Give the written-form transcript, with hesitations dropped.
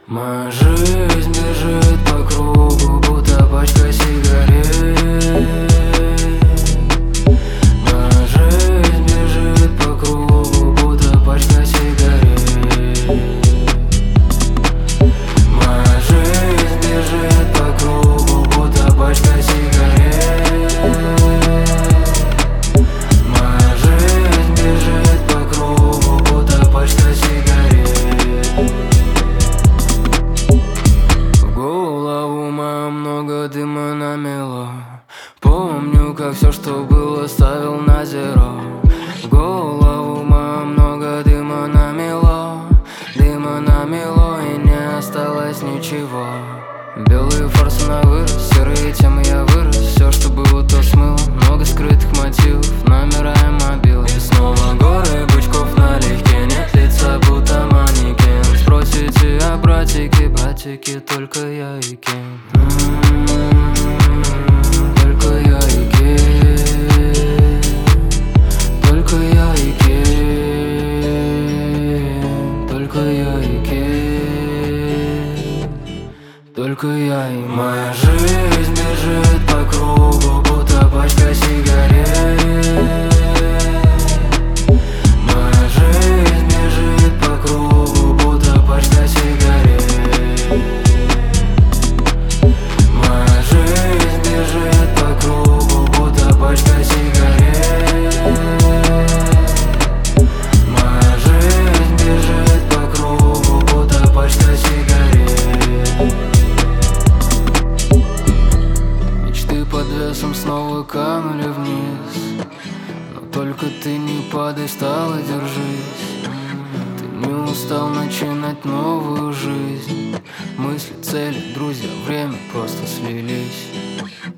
Моя жизнь бежит по кругу, будто пачка сигарет. Моя жизнь бежит по кругу, будто пачка сигарет. Моя жизнь бежит по кругу, будто пачка сигарет. Моя жизнь бежит по кругу, будто пачка сигарет. В голову мою много дыма намело. Помню, как все, что было, ставил на зеро. В голову мою много дыма намело. Дыма намело, и не осталось ничего. Белые фарсы на вырос, серые темы я вырос. Все, что было, то смыло. Много скрытых мотивов, номера и мобилы. И снова горы бычков налегке. Нет лица, будто манекен. Спросите о братике, братике, только я и Ким. Только я и Ким. Только я и Ким. Только я и Ким. Только я и моя жизнь бежит по кругу, будто пачка сигарет. Моя жизнь бежит по кругу, будто пачка сигарет. Моя жизнь бежит по кругу, будто пачка сигарет. Моя жизнь бежит по кругу, будто пачка сигарет. Мечты под весом снова канули вниз. Но только ты не падай, встал и держись. Ты не устал начинать новую жизнь. Мысли, цели, друзья, время просто слились.